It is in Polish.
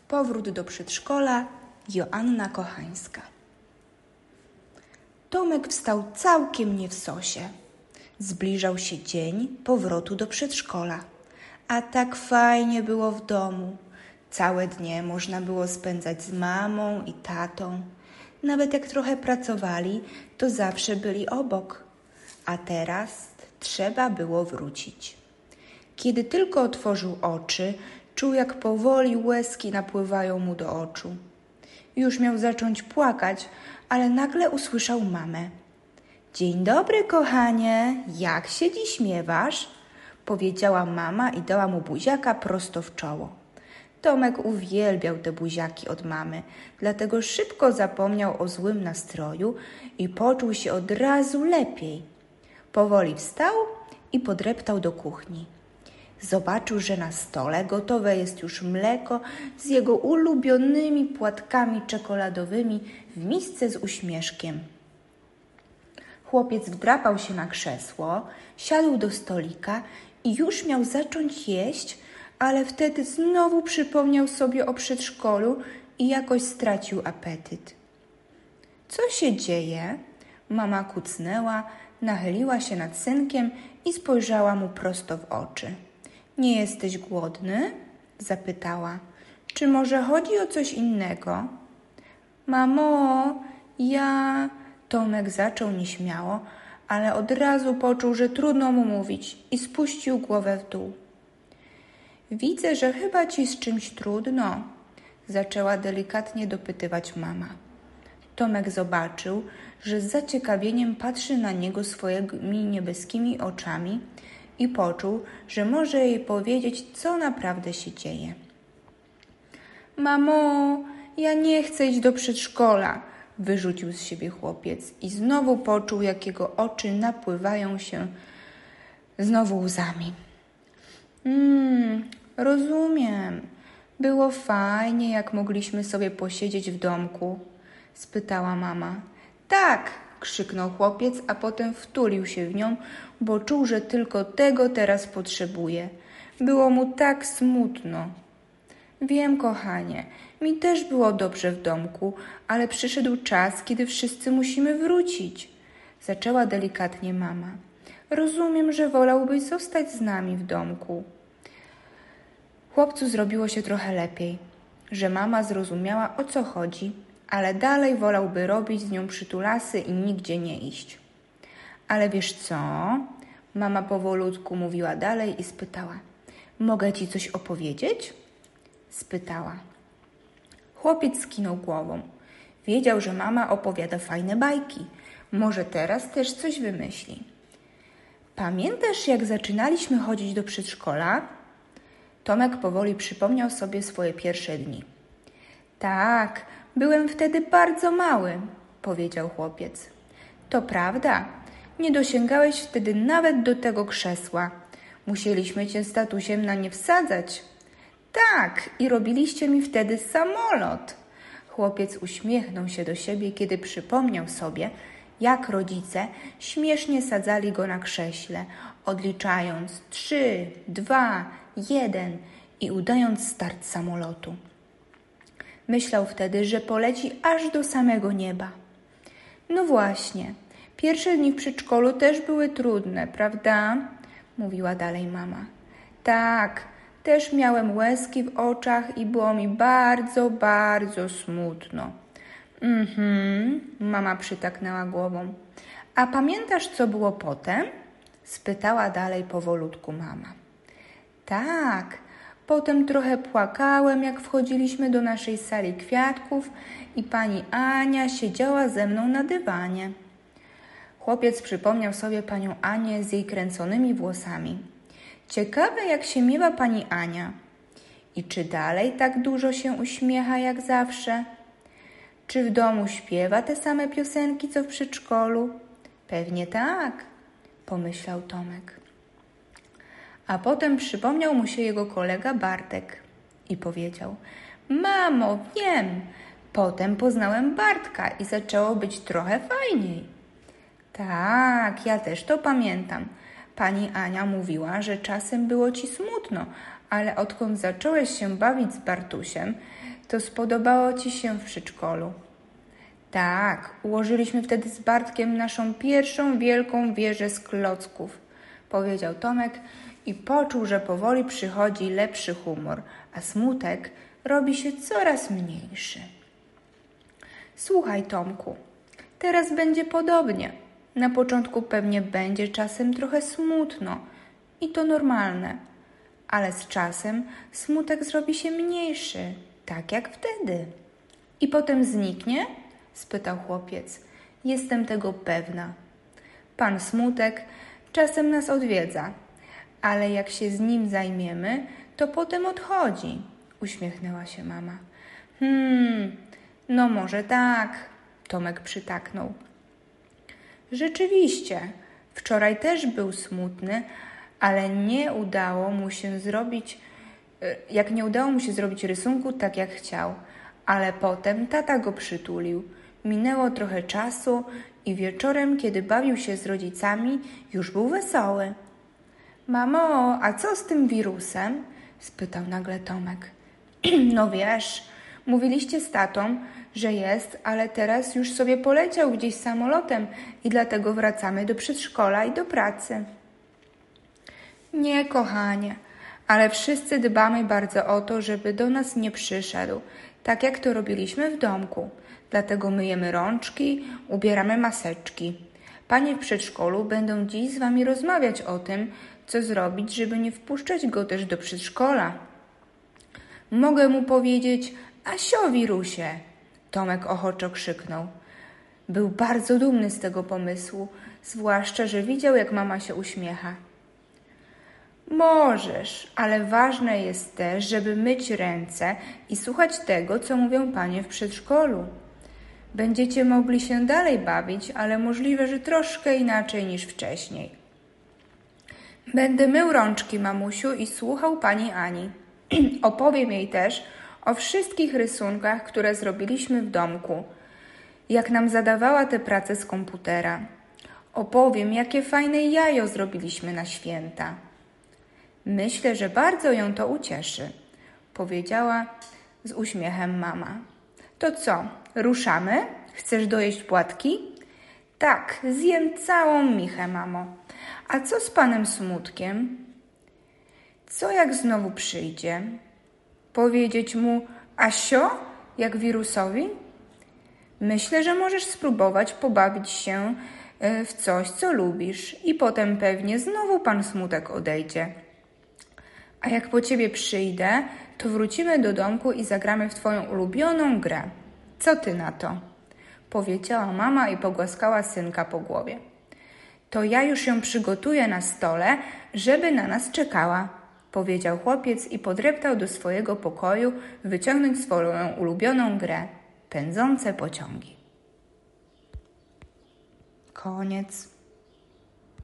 Powrót do przedszkola. Joanna Kochańska. Tomek wstał całkiem nie w sosie. Zbliżał się dzień powrotu do przedszkola. A tak fajnie było w domu. Całe dnie można było spędzać z mamą i tatą. Nawet jak trochę pracowali, to zawsze byli obok. A teraz trzeba było wrócić. Kiedy tylko otworzył oczy, czuł, jak powoli łezki napływają mu do oczu. Już miał zacząć płakać, ale nagle usłyszał mamę. Dzień dobry, kochanie, jak się dziś miewasz? Powiedziała mama i dała mu buziaka prosto w czoło. Tomek uwielbiał te buziaki od mamy, dlatego szybko zapomniał o złym nastroju i poczuł się od razu lepiej. Powoli wstał i podreptał do kuchni. Zobaczył, że na stole gotowe jest już mleko z jego ulubionymi płatkami czekoladowymi w misce z uśmieszkiem. Chłopiec wdrapał się na krzesło, siadł do stolika i już miał zacząć jeść, ale wtedy znowu przypomniał sobie o przedszkolu i jakoś stracił apetyt. Co się dzieje? Mama kucnęła, nachyliła się nad synkiem i spojrzała mu prosto w oczy. Nie jesteś głodny? Zapytała. Czy może chodzi o coś innego? Mamo, Tomek zaczął nieśmiało, ale od razu poczuł, że trudno mu mówić i spuścił głowę w dół. Widzę, że chyba ci z czymś trudno, zaczęła delikatnie dopytywać mama. Tomek zobaczył, że z zaciekawieniem patrzy na niego swoimi niebieskimi oczami i poczuł, że może jej powiedzieć, co naprawdę się dzieje. Mamo, ja nie chcę iść do przedszkola, wyrzucił z siebie chłopiec i znowu poczuł, jak jego oczy napływają się znowu łzami. Rozumiem. Było fajnie, jak mogliśmy sobie posiedzieć w domku, spytała mama. Tak, krzyknął chłopiec, a potem wtulił się w nią, bo czuł, że tylko tego teraz potrzebuje. Było mu tak smutno. Wiem, kochanie, mi też było dobrze w domku, ale przyszedł czas, kiedy wszyscy musimy wrócić, zaczęła delikatnie mama. Rozumiem, że wolałbyś zostać z nami w domku. Chłopcu zrobiło się trochę lepiej, że mama zrozumiała, o co chodzi, ale dalej wolałby robić z nią przytulasy i nigdzie nie iść. Ale wiesz co? Mama powolutku mówiła dalej i spytała. Mogę ci coś opowiedzieć? Spytała. Chłopiec skinął głową. Wiedział, że mama opowiada fajne bajki. Może teraz też coś wymyśli. Pamiętasz, jak zaczynaliśmy chodzić do przedszkola? Tomek powoli przypomniał sobie swoje pierwsze dni. Tak, byłem wtedy bardzo mały, powiedział chłopiec. To prawda, nie dosięgałeś wtedy nawet do tego krzesła. Musieliśmy cię z tatusiem na nie wsadzać. Tak, i robiliście mi wtedy samolot. Chłopiec uśmiechnął się do siebie, kiedy przypomniał sobie, jak rodzice śmiesznie sadzali go na krześle, odliczając 3, 2, 1 i udając start samolotu. Myślał wtedy, że poleci aż do samego nieba. No właśnie, pierwsze dni w przedszkolu też były trudne, prawda? Mówiła dalej mama. Tak, też miałem łezki w oczach i było mi bardzo, bardzo smutno. Mama przytaknęła głową. A pamiętasz, co było potem? Spytała dalej powolutku mama. Tak, potem trochę płakałem, jak wchodziliśmy do naszej sali kwiatków i pani Ania siedziała ze mną na dywanie. Chłopiec przypomniał sobie panią Anię z jej kręconymi włosami. Ciekawe, jak się miewa pani Ania. I czy dalej tak dużo się uśmiecha jak zawsze? Czy w domu śpiewa te same piosenki, co w przedszkolu? Pewnie tak, pomyślał Tomek. A potem przypomniał mu się jego kolega Bartek i powiedział: Mamo, wiem, potem poznałem Bartka i zaczęło być trochę fajniej. Tak, ja też to pamiętam. Pani Ania mówiła, że czasem było ci smutno, ale odkąd zacząłeś się bawić z Bartusiem, to spodobało ci się w przedszkolu. Tak, ułożyliśmy wtedy z Bartkiem naszą pierwszą wielką wieżę z klocków, powiedział Tomek i poczuł, że powoli przychodzi lepszy humor, a smutek robi się coraz mniejszy. Słuchaj, Tomku, teraz będzie podobnie. Na początku pewnie będzie czasem trochę smutno i to normalne, ale z czasem smutek zrobi się mniejszy, tak jak wtedy. I potem zniknie? Spytał chłopiec. Jestem tego pewna. Pan Smutek czasem nas odwiedza, ale jak się z nim zajmiemy, to potem odchodzi, uśmiechnęła się mama. No może tak, Tomek przytaknął. Rzeczywiście, wczoraj też był smutny, ale nie udało mu się zrobić rysunku tak jak chciał, ale potem tata go przytulił. Minęło trochę czasu i wieczorem, kiedy bawił się z rodzicami, już był wesoły. Mamo, a co z tym wirusem? Spytał nagle Tomek. No wiesz, mówiliście z tatą, że jest, ale teraz już sobie poleciał gdzieś samolotem i dlatego wracamy do przedszkola i do pracy. Nie, kochanie, ale wszyscy dbamy bardzo o to, żeby do nas nie przyszedł, tak jak to robiliśmy w domku. Dlatego myjemy rączki, ubieramy maseczki. Panie w przedszkolu będą dziś z wami rozmawiać o tym, co zrobić, żeby nie wpuszczać go też do przedszkola. Mogę mu powiedzieć, Asio, wirusie! Tomek ochoczo krzyknął. Był bardzo dumny z tego pomysłu, zwłaszcza, że widział, jak mama się uśmiecha. Możesz, ale ważne jest też, żeby myć ręce i słuchać tego, co mówią panie w przedszkolu. Będziecie mogli się dalej bawić, ale możliwe, że troszkę inaczej niż wcześniej. Będę mył rączki, mamusiu, i słuchał pani Ani. Opowiem jej też o wszystkich rysunkach, które zrobiliśmy w domku, jak nam zadawała tę pracę z komputera. Opowiem, jakie fajne jajo zrobiliśmy na święta. Myślę, że bardzo ją to ucieszy, powiedziała z uśmiechem mama. To co, ruszamy? Chcesz dojeść płatki? Tak, zjem całą michę, mamo. A co z panem Smutkiem? Co jak znowu przyjdzie? Powiedzieć mu Asio, jak wirusowi? Myślę, że możesz spróbować pobawić się w coś, co lubisz i potem pewnie znowu pan Smutek odejdzie. A jak po ciebie przyjdę, to wrócimy do domku i zagramy w twoją ulubioną grę. Co ty na to? Powiedziała mama i pogłaskała synka po głowie. To ja już ją przygotuję na stole, żeby na nas czekała, powiedział chłopiec i podreptał do swojego pokoju wyciągnąć swoją ulubioną grę – pędzące pociągi. Koniec.